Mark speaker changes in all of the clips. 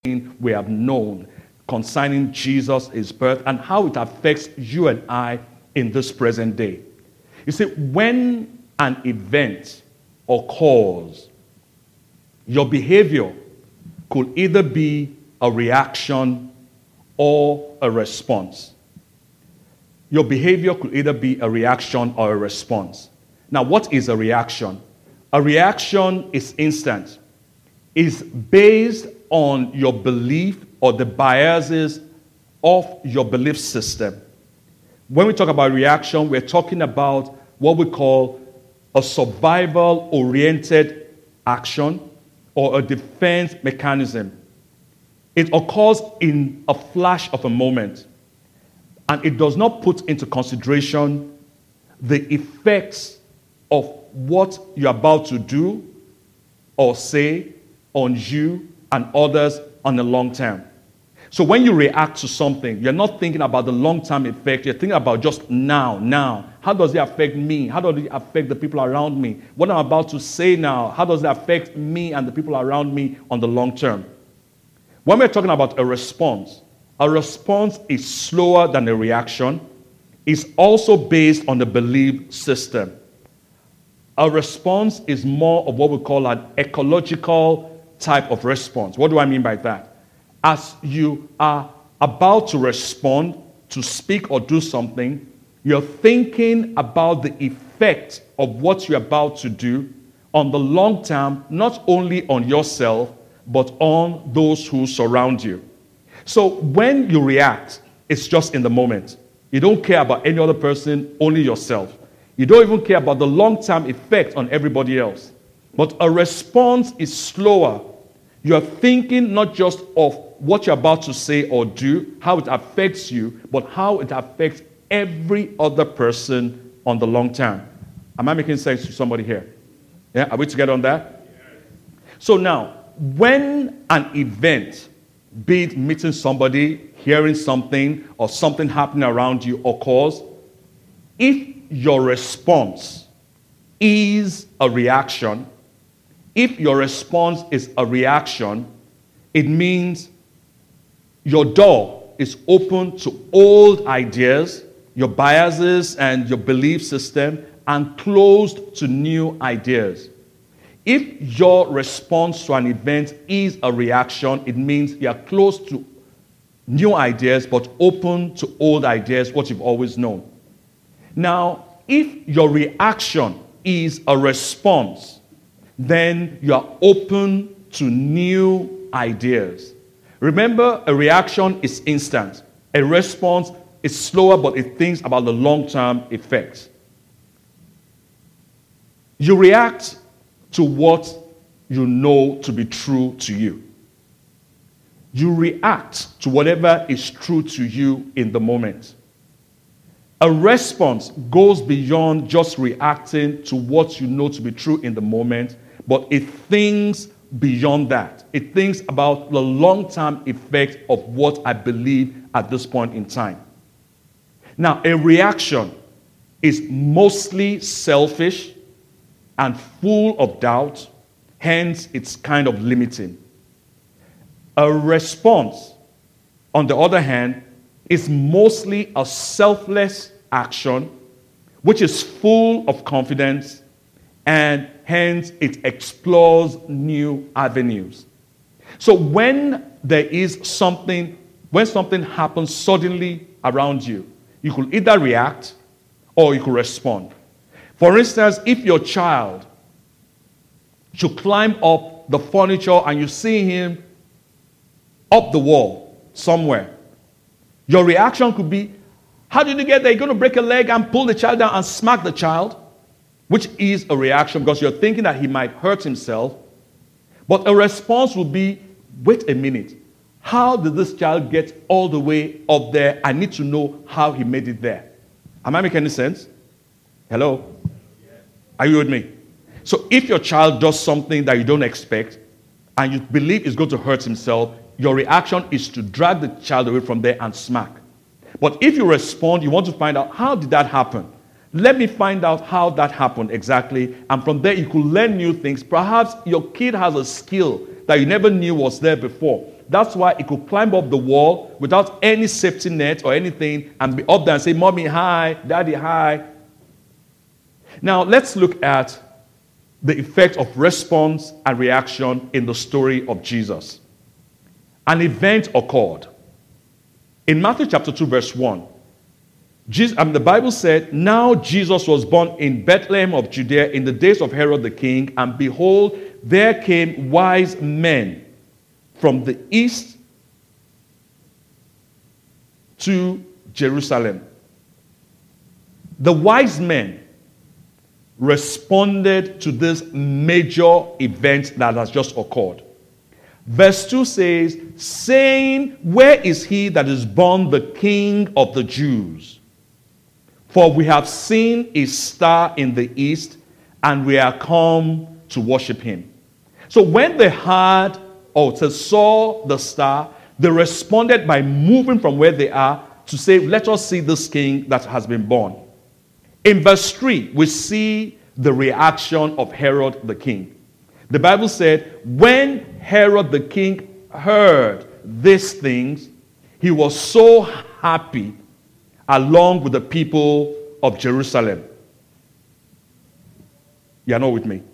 Speaker 1: we have known concerning Jesus, his birth, and how it affects you and I in this present day. You see, when an event occurs, your behavior could either be a reaction or a response. Your behavior could either be a reaction or a response. Now, what is a reaction? A reaction is instant. It's based on your belief or the biases of your belief system. When we talk about reaction, we're talking about what we call a survival-oriented action or a defense mechanism. It occurs in a flash of a moment, and it does not put into consideration the effects of what you're about to do or say on you and others on the long term. So when you react to something, you're not thinking about the long-term effect. You're thinking about just now. How does it affect me? How does it affect the people around me? What I'm about to say now, how does it affect me and the people around me on the long term? When we're talking about a response is slower than a reaction. It's also based on the belief system. A response is more of what we call an ecological type of response. What do I mean by that? As you are about to respond, to speak or do something, you're thinking about the effect of what you're about to do on the long term, not only on yourself, but on those who surround you. So when you react, it's just in the moment. You don't care about any other person, only yourself. You don't even care about the long-term effect on everybody else. But a response is slower. You're thinking not just of what you're about to say or do, how it affects you, but how it affects every other person on the long term. Am I making sense to somebody here? Yeah, are we together on that? So now, when an event, be it meeting somebody, hearing something, or something happening around you occurs, if your response is a reaction, it means your door is open to old ideas, your biases and your belief system, and closed to new ideas. If your response to an event is a reaction, it means you are close to new ideas but open to old ideas, what you've always known. Now, if your reaction is a response, then you are open to new ideas. Remember, a reaction is instant. A response is slower, but it thinks about the long-term effects. You react to what you know to be true to you. You react to whatever is true to you in the moment. A response goes beyond just reacting to what you know to be true in the moment, but it thinks beyond that. It thinks about the long-term effect of what I believe at this point in time. Now, a reaction is mostly selfish and full of doubt, hence it's kind of limiting. A response, on the other hand, is mostly a selfless action, which is full of confidence, and hence it explores new avenues. So when something happens suddenly around you, you could either react or you could respond. For instance, if your child should climb up the furniture and you see him up the wall somewhere, your reaction could be, how did you get there? You're going to break a leg and pull the child down and smack the child, which is a reaction because you're thinking that he might hurt himself. But a response would be, wait a minute. How did this child get all the way up there? I need to know how he made it there. Am I making any sense? Hello? Are you with me? So if your child does something that you don't expect and you believe is going to hurt himself, your reaction is to drag the child away from there and smack. But if you respond, you want to find out, how did that happen? Let me find out how that happened exactly. And from there, you could learn new things. Perhaps your kid has a skill that you never knew was there before. That's why he could climb up the wall without any safety net or anything and be up there and say, Mommy, hi, Daddy, hi. Now, let's look at the effect of response and reaction in the story of Jesus. An event occurred. In Matthew chapter 2, verse 1, the Bible said, Now Jesus was born in Bethlehem of Judea in the days of Herod the king, and behold, there came wise men from the east to Jerusalem. The wise men responded to this major event that has just occurred. Verse 2 says, saying, Where is he that is born the King of the Jews? For we have seen his star in the east, and we are come to worship him. So when they heard or saw the star, they responded by moving from where they are to say, Let us see this king that has been born. In verse 3, we see the reaction of Herod the king. The Bible said, when Herod the king heard these things, he was so happy along with the people of Jerusalem. You are not with me?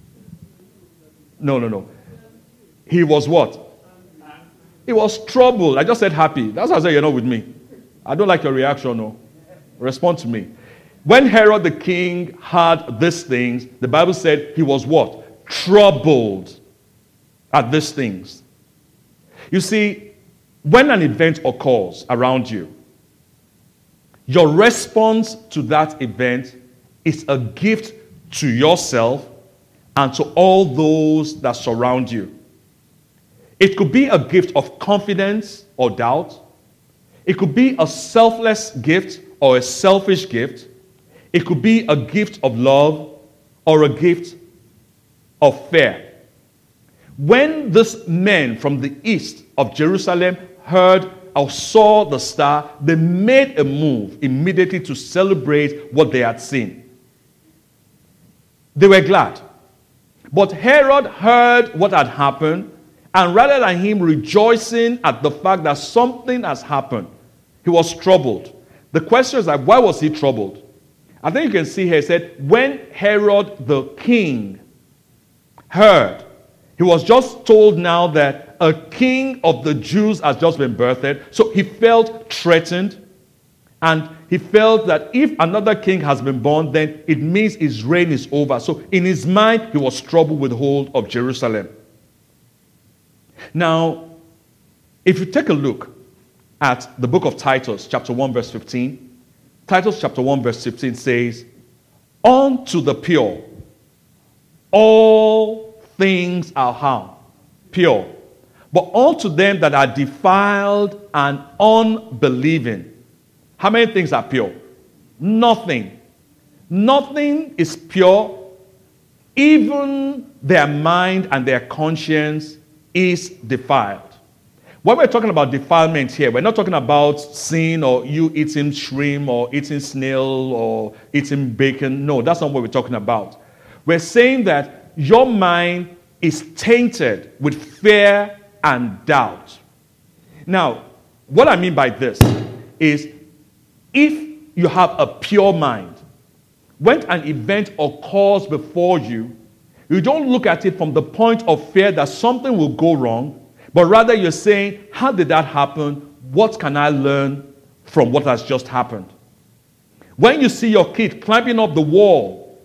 Speaker 1: No. He was what? He was troubled. I just said happy. That's why I said you're not with me. I don't like your reaction, no. Respond to me. When Herod the king heard these things, the Bible said he was what? Troubled at these things. You see, when an event occurs around you, your response to that event is a gift to yourself and to all those that surround you. It could be a gift of confidence or doubt. It could be a selfless gift or a selfish gift. It could be a gift of love or a gift of fear. When these men from the east of Jerusalem heard or saw the star, they made a move immediately to celebrate what they had seen. They were glad. But Herod heard what had happened, and rather than him rejoicing at the fact that something has happened, he was troubled. The question is, why was he troubled? I think you can see here, it said, when Herod the king heard, he was just told now that a king of the Jews has just been birthed. So he felt threatened. And he felt that if another king has been born, then it means his reign is over. So in his mind, he was troubled with the whole of Jerusalem. Now, if you take a look at the book of Titus, chapter 1, verse 15, Titus chapter 1, verse 15 says, Unto the pure, all things are how? Pure. But unto them that are defiled and unbelieving, how many things are pure? Nothing. Nothing is pure. Even their mind and their conscience is defiled. When we're talking about defilement here, we're not talking about sin or you eating shrimp or eating snail or eating bacon. No, that's not what we're talking about. We're saying that your mind is tainted with fear and doubt. Now, what I mean by this is if you have a pure mind, when an event occurs before you, you don't look at it from the point of fear that something will go wrong, but rather you're saying, how did that happen? What can I learn from what has just happened? When you see your kid climbing up the wall,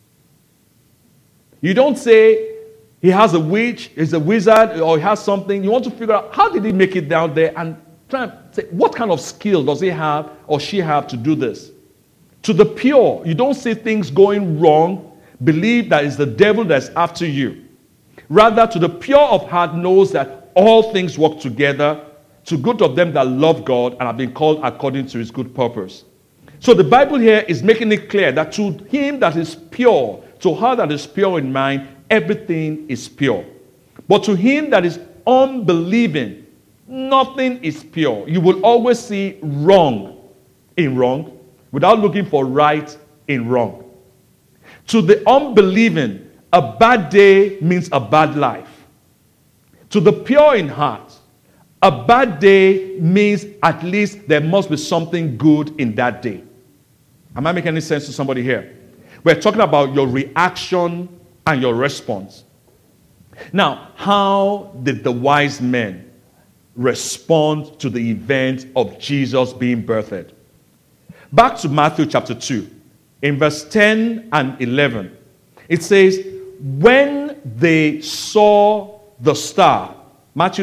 Speaker 1: you don't say he has a witch, he's a wizard, or he has something. You want to figure out how did he make it down there and try and say, what kind of skill does he have or she have to do this? To the pure, you don't see things going wrong, believe that it's the devil that's after you. Rather, to the pure of heart knows that all things work together to good of them that love God and have been called according to his good purpose. So the Bible here is making it clear that to him that is pure, to her that is pure in mind, everything is pure. But to him that is unbelieving, nothing is pure. You will always see wrong in wrong without looking for right in wrong. To the unbelieving, a bad day means a bad life. To the pure in heart, A bad day means at least there must be something good in that day. Am I making any sense to somebody here? We're talking about your reaction and your response. Now, how did the wise men respond to the event of Jesus being birthed? Back to Matthew chapter 2, in verse 10 and 11, it says, when they saw the star, Matthew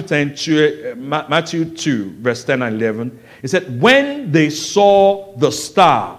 Speaker 1: 2, verse 10 and 11, it said, when they saw the star,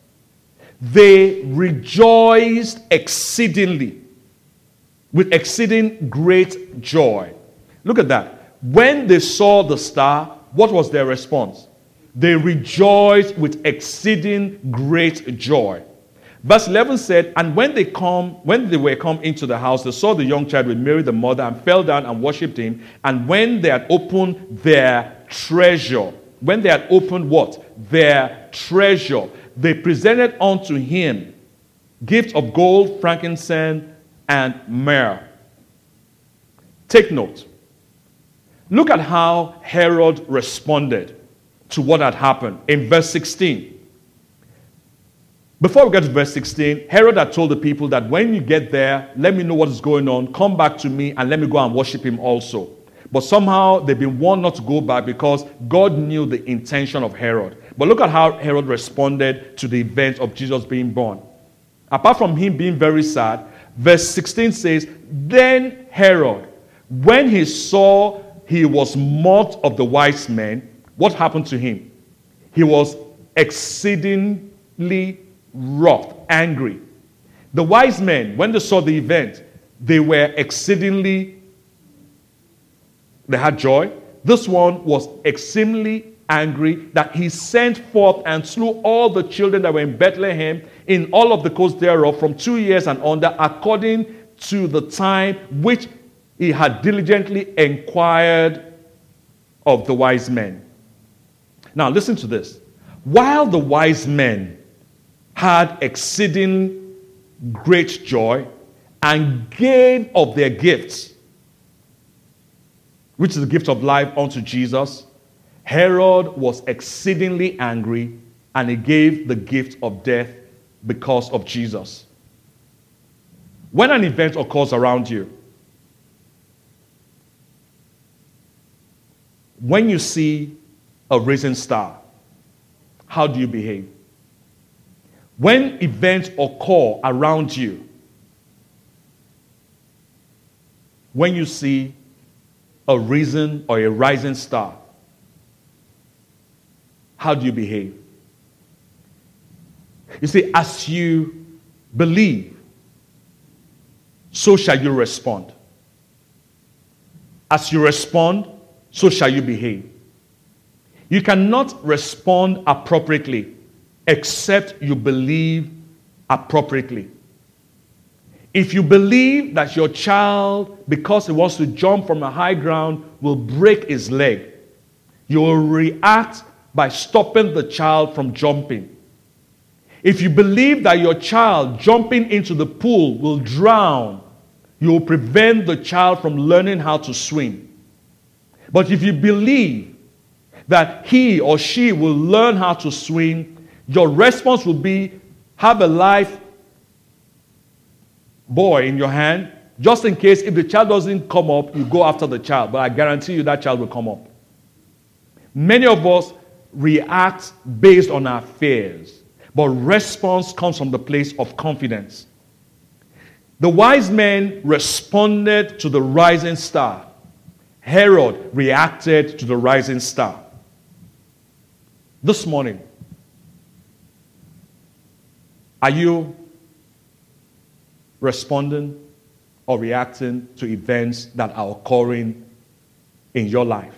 Speaker 1: they rejoiced exceedingly, with exceeding great joy. Look at that. When they saw the star, what was their response? They rejoiced with exceeding great joy. Verse 11 said, and when they were come into the house, they saw the young child with Mary the mother, and fell down and worshipped him. And when they had opened their treasure, when they had opened what? Their treasure, they presented unto him gifts of gold, frankincense, and myrrh. Take note. Look at how Herod responded to what had happened in verse 16. Before we get to verse 16, Herod had told the people that when you get there, let me know what is going on, come back to me, and let me go and worship him also. But somehow they've been warned not to go back because God knew the intention of Herod. But look at how Herod responded to the event of Jesus being born. Apart from him being very sad, verse 16 says, then Herod, when he saw he was mocked of the wise men, what happened to him? He was exceedingly wroth, angry. The wise men, when they saw the event, they were exceedingly, they had joy. This one was extremely angry that he sent forth and slew all the children that were in Bethlehem in all of the coast thereof from 2 years and under, according to the time which he had diligently inquired of the wise men. Now listen to this. While the wise men had exceeding great joy and gave of their gifts, which is the gift of life, unto Jesus, Herod was exceedingly angry, and he gave the gift of death because of Jesus. When an event occurs around you, when you see a risen star, how do you behave? When events occur around you, when you see a risen or a rising star, how do you behave? You see, as you believe, so shall you respond. As you respond, so shall you behave. You cannot respond appropriately except you believe appropriately. If you believe that your child, because he wants to jump from a high ground, will break his leg, you will react by stopping the child from jumping. If you believe that your child jumping into the pool will drown, you will prevent the child from learning how to swim. But if you believe that he or she will learn how to swim, your response will be, have a life buoy in your hand, just in case if the child doesn't come up, you go after the child. But I guarantee you that child will come up. Many of us react based on our fears, but response comes from the place of confidence. The wise men responded to the rising star. Herod reacted to the rising star. This morning, are you responding or reacting to events that are occurring in your life?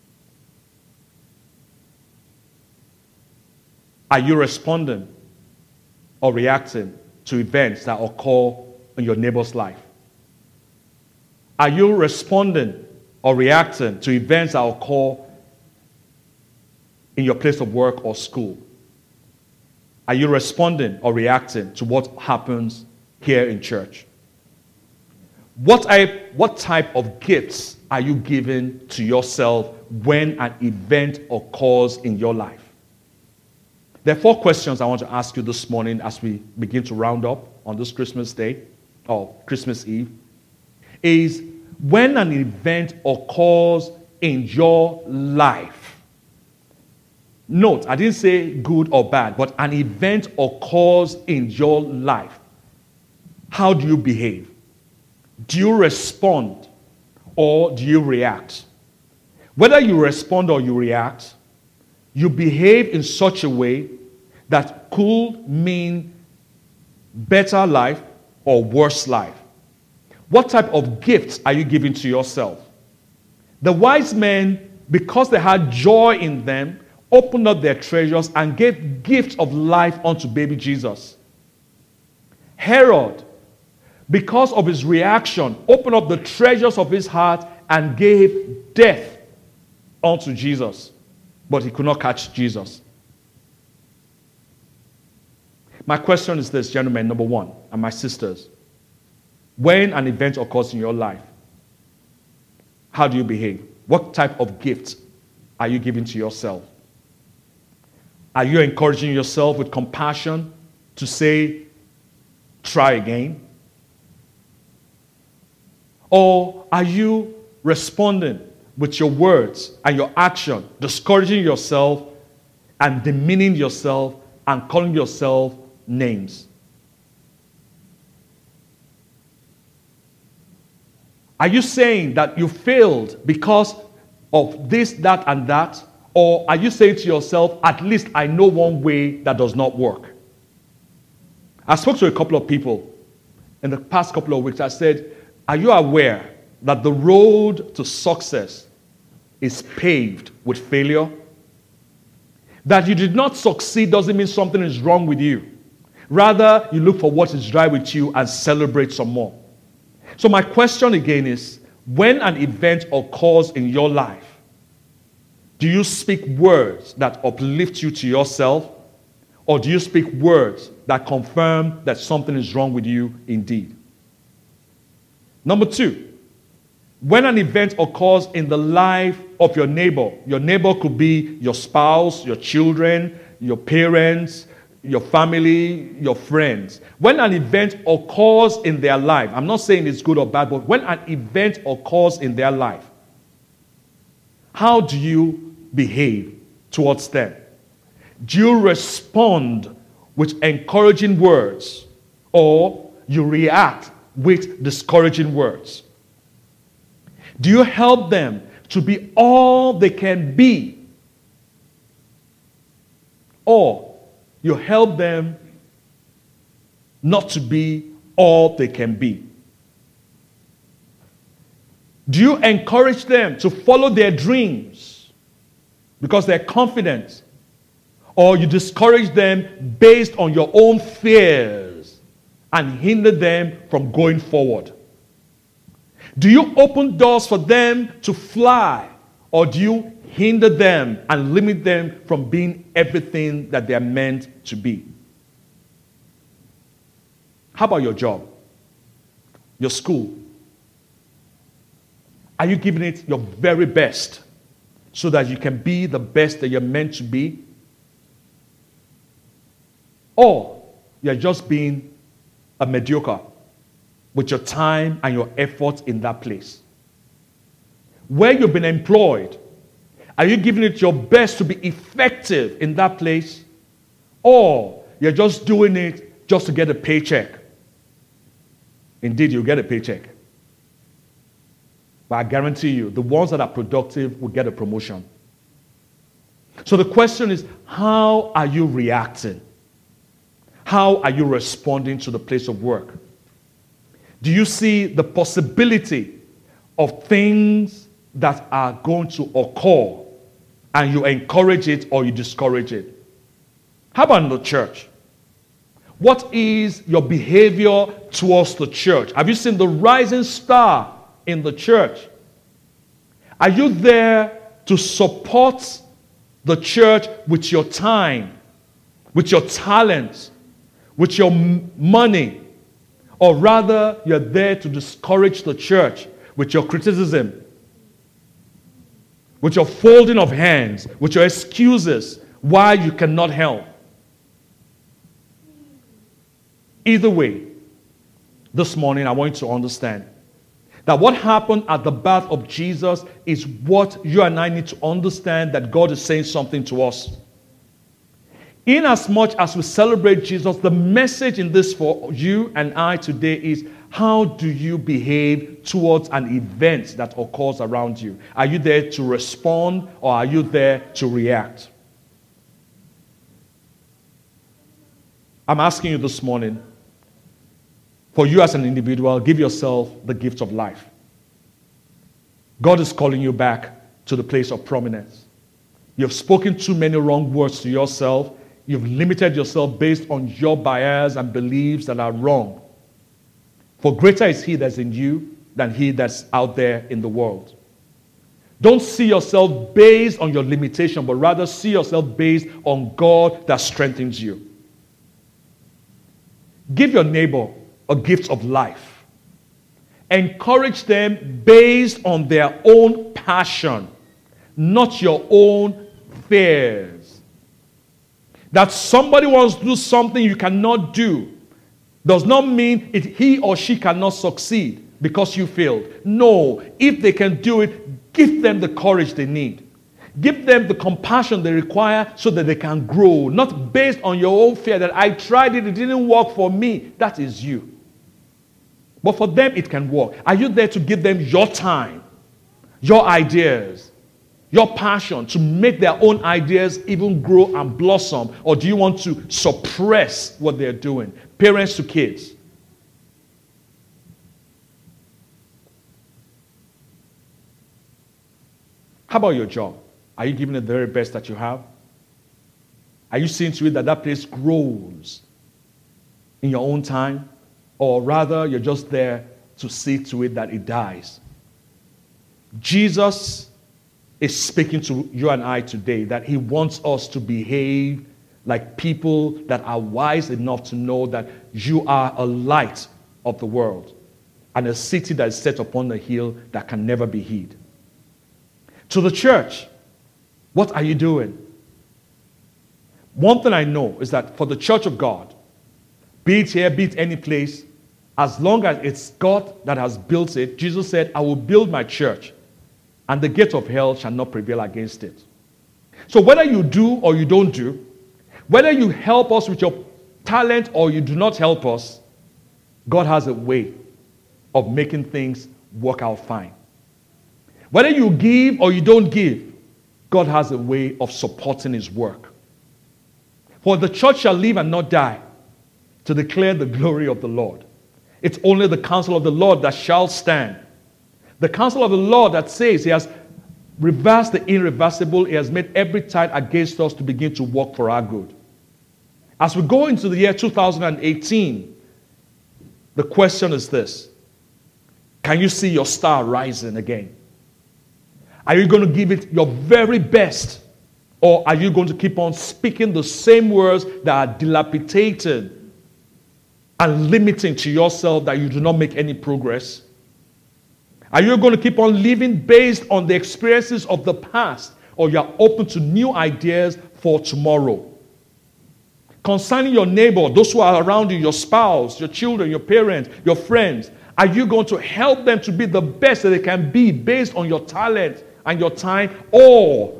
Speaker 1: Are you responding or reacting to events that occur in your neighbor's life? Are you responding or reacting to events that occur in your place of work or school? Are you responding or reacting to what happens here in church? What type of gifts are you giving to yourself when an event occurs in your life? There are 4 questions I want to ask you this morning as we begin to round up on this Christmas Day or Christmas Eve. Is when an event occurs in your life. Note, I didn't say good or bad, but an event occurs in your life. How do you behave? Do you respond or do you react? Whether you respond or you react, you behave in such a way that could mean better life or worse life. What type of gifts are you giving to yourself? The wise men, because they had joy in them, opened up their treasures and gave gifts of life unto baby Jesus. Herod, because of his reaction, opened up the treasures of his heart and gave death unto Jesus. But he could not catch Jesus. My question is this, gentlemen, number 1, and my sisters. When an event occurs in your life, how do you behave? What type of gifts are you giving to yourself? Are you encouraging yourself with compassion to say, try again? Or are you responding with your words and your action, discouraging yourself and demeaning yourself and calling yourself names? Are you saying that you failed because of this, that, and that? Or are you saying to yourself, at least I know one way that does not work? I spoke to a couple of people in the past couple of weeks. I said, are you aware that the road to success is paved with failure? That you did not succeed doesn't mean something is wrong with you. Rather, you look for what is right with you and celebrate some more. So my question again is, when an event occurs in your life, do you speak words that uplift you to yourself? Or do you speak words that confirm that something is wrong with you indeed? Number 2, when an event occurs in the life of your neighbor could be your spouse, your children, your parents, your family, your friends. When an event occurs in their life, I'm not saying it's good or bad, but when an event occurs in their life, how do you behave towards them? Do you respond with encouraging words or you react with discouraging words? Do you help them to be all they can be? Or you help them not to be all they can be? Do you encourage them to follow their dreams because they're confident? Or you discourage them based on your own fears and hinder them from going forward? Do you open doors for them to fly? Or do you hinder them and limit them from being everything that they are meant to be? How about your job? Your school? Are you giving it your very best so that you can be the best that you're meant to be? Or you're just being a mediocre with your time and your effort in that place? Where you've been employed, are you giving it your best to be effective in that place? Or you're just doing it just to get a paycheck? Indeed, you'll get a paycheck. But I guarantee you, the ones that are productive will get a promotion. So the question is, how are you reacting? How are you responding to the place of work? Do you see the possibility of things that are going to occur and you encourage it or you discourage it? How about in the church? What is your behavior towards the church? Have you seen the rising star in the church? Are you there to support the church with your time, with your talents, with your money? Or rather, you're there to discourage the church with your criticism, with your folding of hands, with your excuses why you cannot help. Either way, this morning I want you to understand that what happened at the birth of Jesus is what you and I need to understand, that God is saying something to us. In as much as we celebrate Jesus, the message in this for you and I today is, how do you behave towards an event that occurs around you? Are you there to respond, or are you there to react? I'm asking you this morning, for you as an individual, give yourself the gift of life. God is calling you back to the place of prominence. You've spoken too many wrong words to yourself. You've limited yourself based on your bias and beliefs that are wrong. For greater is He that's in you than he that's out there in the world. Don't see yourself based on your limitation, but rather see yourself based on God that strengthens you. Give your neighbor a gift of life. Encourage them based on their own passion, not your own fears. That somebody wants to do something you cannot do does not mean he or she cannot succeed because you failed. No, if they can do it, give them the courage they need. Give them the compassion they require so that they can grow, not based on your own fear that I tried it, it didn't work for me. That is you. But for them, it can work. Are you there to give them your time, your ideas, your passion to make their own ideas even grow and blossom? Or do you want to suppress what they're doing? Parents to kids. How about your job? Are you giving it the very best that you have? Are you seeing to it that that place grows in your own time? Or rather, you're just there to see to it that it dies? Jesus is speaking to you and I today that He wants us to behave like people that are wise enough to know that you are a light of the world and a city that is set upon a hill that can never be hid. To the church, what are you doing? One thing I know is that for the church of God, be it here, be it any place, as long as it's God that has built it, Jesus said, I will build my church, and the gate of hell shall not prevail against it. So whether you do or you don't do, whether you help us with your talent or you do not help us, God has a way of making things work out fine. Whether you give or you don't give, God has a way of supporting His work. For the church shall live and not die, to declare the glory of the Lord. It's only the counsel of the Lord that shall stand. The counsel of the Lord that says He has reversed the irreversible. He has made every tide against us to begin to work for our good. As we go into the year 2018, the question is this: can you see your star rising again? Are you going to give it your very best? Or are you going to keep on speaking the same words that are dilapidated and limiting to yourself that you do not make any progress? Are you going to keep on living based on the experiences of the past, or you are open to new ideas for tomorrow? Concerning your neighbor, those who are around you, your spouse, your children, your parents, your friends, are you going to help them to be the best that they can be based on your talent and your time, or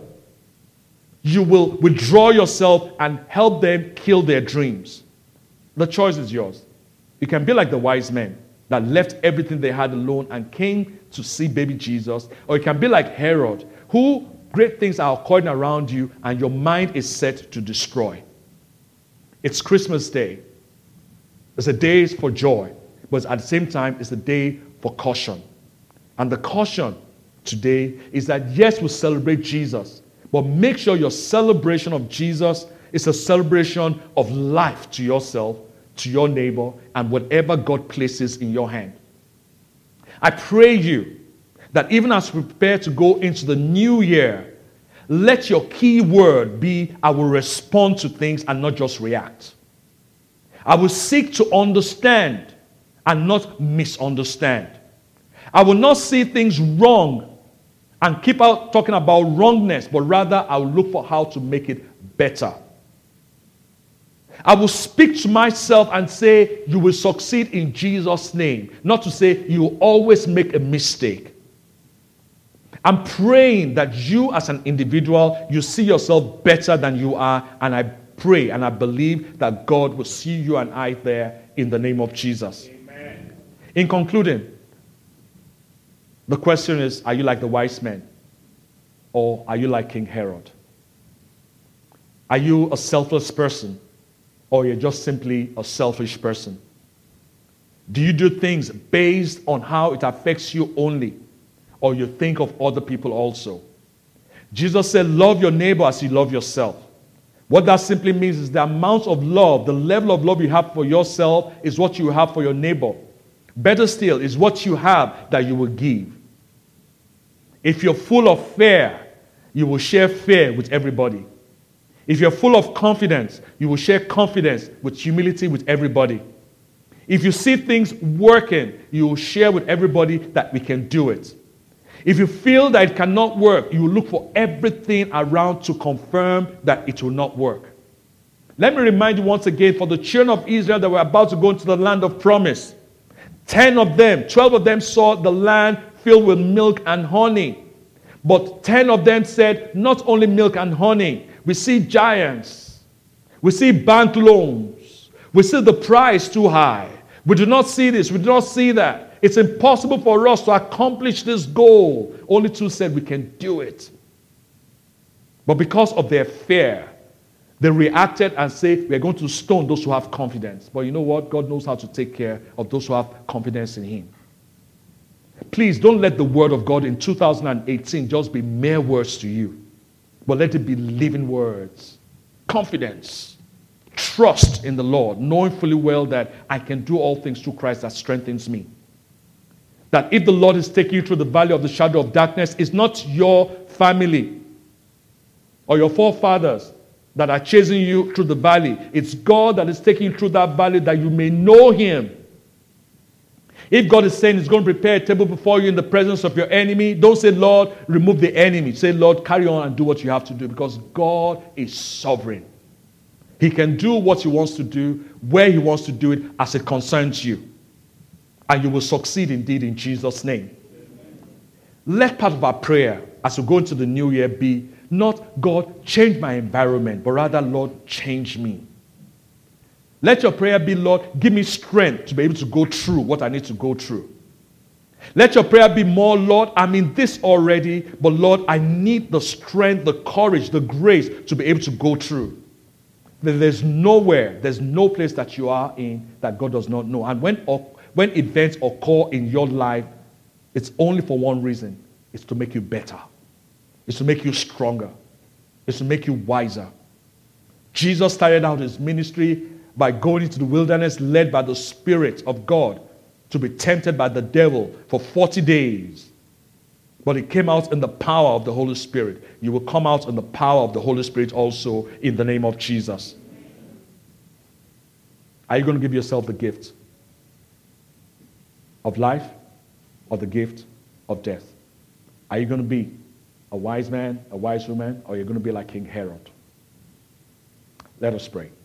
Speaker 1: you will withdraw yourself and help them kill their dreams? The choice is yours. You can be like the wise men that left everything they had alone and came to see baby Jesus, or you can be like Herod, who great things are occurring around you and your mind is set to destroy. It's Christmas Day. It's a day for joy, but at the same time, it's a day for caution. And the caution today is that yes, we celebrate Jesus, but make sure your celebration of Jesus is a celebration of life to yourself, to your neighbor, and whatever God places in your hand. I pray you that even as we prepare to go into the new year, let your key word be, I will respond to things and not just react. I will seek to understand and not misunderstand. I will not see things wrong and keep out talking about wrongness, but rather I will look for how to make it better. I will speak to myself and say, you will succeed in Jesus' name. Not to say, you will always make a mistake. I'm praying that you as an individual, you see yourself better than you are. And I pray and I believe that God will see you and I there in the name of Jesus. Amen. In concluding, the question is, are you like the wise men? Or are you like King Herod? Are you a selfless person? Or you're just simply a selfish person? Do you do things based on how it affects you only? Or you think of other people also? Jesus said, love your neighbor as you love yourself. What that simply means is the amount of love, the level of love you have for yourself is what you have for your neighbor. Better still, is what you have that you will give. If you're full of fear, you will share fear with everybody. If you're full of confidence, you will share confidence with humility with everybody. If you see things working, you will share with everybody that we can do it. If you feel that it cannot work, you will look for everything around to confirm that it will not work. Let me remind you once again, for the children of Israel that were about to go into the land of promise, 12 of them saw the land filled with milk and honey. But 10 of them said, not only milk and honey, we see giants. We see bank loans. We see the price too high. We do not see this. We do not see that. It's impossible for us to accomplish this goal. Only 2 said we can do it. But because of their fear, they reacted and said, we're going to stone those who have confidence. But you know what? God knows how to take care of those who have confidence in Him. Please don't let the word of God in 2018 just be mere words to you. But let it be living words. Confidence. Trust in the Lord, knowing fully well that I can do all things through Christ that strengthens me. That if the Lord is taking you through the valley of the shadow of darkness, it's not your family or your forefathers that are chasing you through the valley. It's God that is taking you through that valley that you may know Him. If God is saying He's going to prepare a table before you in the presence of your enemy, don't say, Lord, remove the enemy. Say, Lord, carry on and do what you have to do, because God is sovereign. He can do what He wants to do, where He wants to do it, as it concerns you. And you will succeed indeed in Jesus' name. Amen. Let part of our prayer as we go into the new year be not, God, change my environment, but rather, Lord, change me. Let your prayer be, Lord, give me strength to be able to go through what I need to go through. Let your prayer be more, Lord, I'm in this already, but Lord, I need the strength, the courage, the grace to be able to go through. There's nowhere, there's no place that you are in that God does not know. And when events occur in your life, it's only for one reason. It's to make you better. It's to make you stronger. It's to make you wiser. Jesus started out His ministry by going into the wilderness led by the Spirit of God to be tempted by the devil for 40 days. But He came out in the power of the Holy Spirit. You will come out in the power of the Holy Spirit also in the name of Jesus. Are you going to give yourself the gift of life or the gift of death? Are you going to be a wise man, a wise woman, or are you going to be like King Herod? Let us pray.